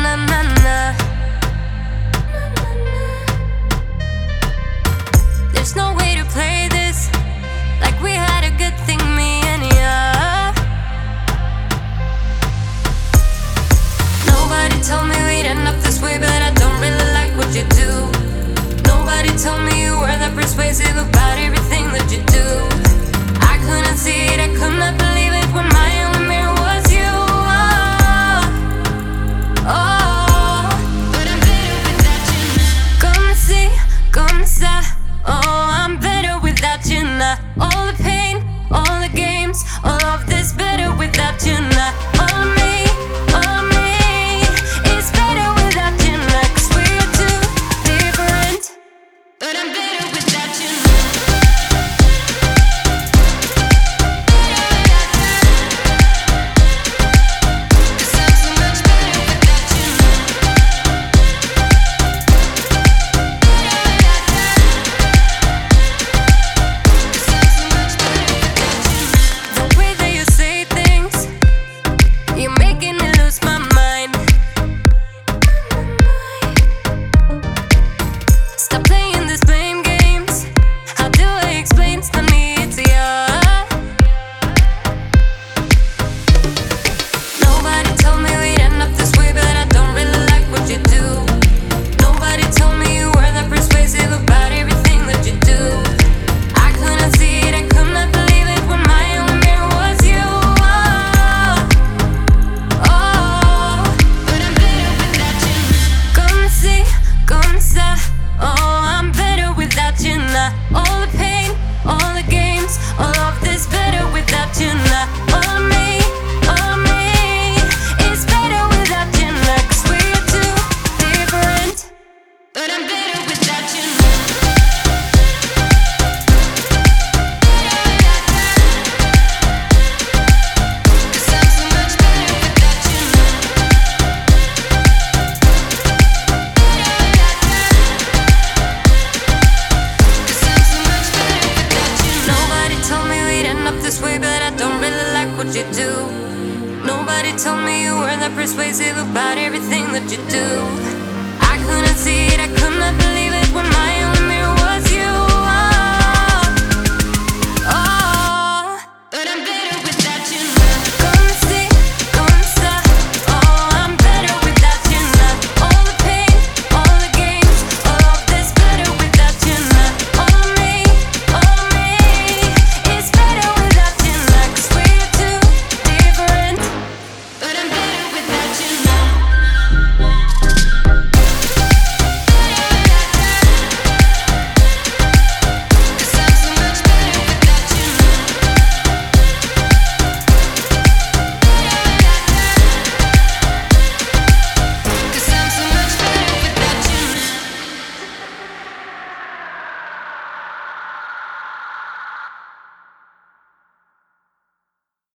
na na na. There's no way to play this like we had a good thing, me and ya. Nobody told me we'd end up this way, but I don't really like what you do. Nobody told me you were that persuasive about everything that you do. I couldn't see it, I could not believe it when my only mirror was you. Oh, but I'm better without you now. Come see, come sa. Oh, I'm better without you now. All the pain, all the games, all of this better without you now. All of me, it's better without you now. 'Cause we're too different, but I'm better without you now. All the pain, all the games, all of this better without you now. All of me, it's better without you now. 'Cause we're too different, but I'm better without you now. This way, but I don't really like what you do. Nobody told me you were that persuasive about everything that you do.